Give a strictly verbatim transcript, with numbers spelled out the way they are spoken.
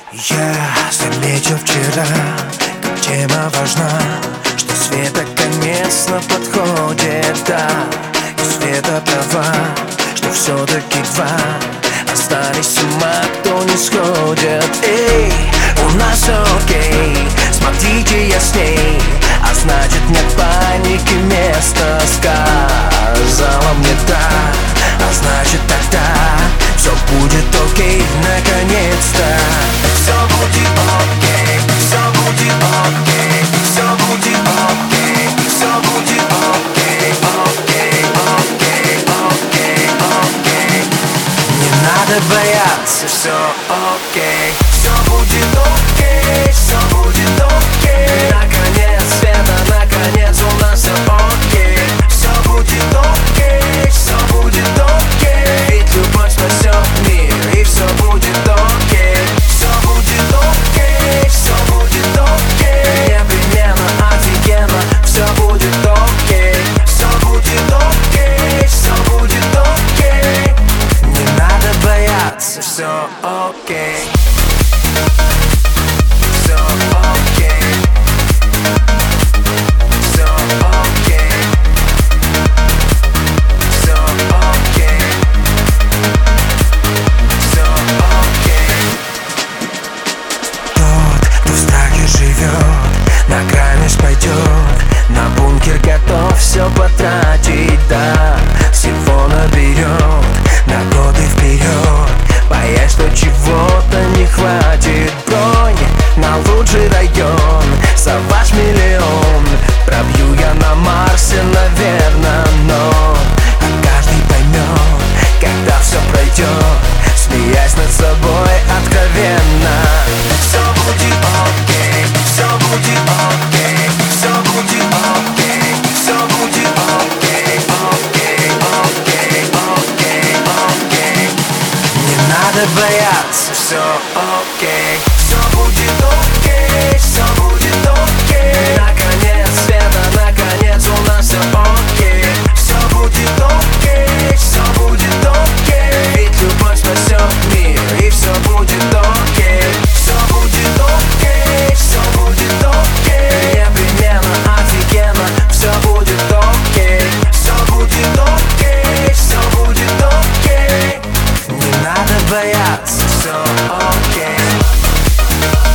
Я заметил вчера, как тема важна, что света конец-то подходит, да. И света права, что все-таки два остались с ума, кто не сходит. Эй, у нас все окей, смотрите ясней, а значит нет паники места. Сказала мне да, а значит тогда все будет окей, наконец-то. Все будет окей, все будет окей, все будет окей, все будет окей, окей, окей, окей, окей. Не надо бояться, все окей, все будет окей, все будет окей. Наконец, света, наконец у нас все окей, все будет окей, все будет окей. Ведь любовь спасет мир, и все будет окей, все будет окей, все будет окей. Непременно, офигенно, все будет окей, все будет окей, все будет окей. Не надо бояться, все окей. Все окей, все окей, все окей, все окей. Тот, кто в страхе живет, на грани пойдет, на бункер готов все потратить, да. Всего наберет на годы вперед, боясь, что чего-то не хватит. Бронь на лучший район, за ваш миллион пробью я на Марсе, наверно, но каждый поймет, когда все пройдет, смеясь над собой откровенно. Все будет окей, все будет окей, все будет окей, все будет окей, окей, окей, окей, окей. Не надо бояться, все окей, все будет окей, все будет окей. Наконец, света, наконец у нас все окей, все будет окей, все будет окей. Ведь любовь спасет мир, и все будет окей, все будет окей, все будет окей. Непременно, офигенно, все будет окей, все будет окей, все будет окей. Не надо бояться, все окей.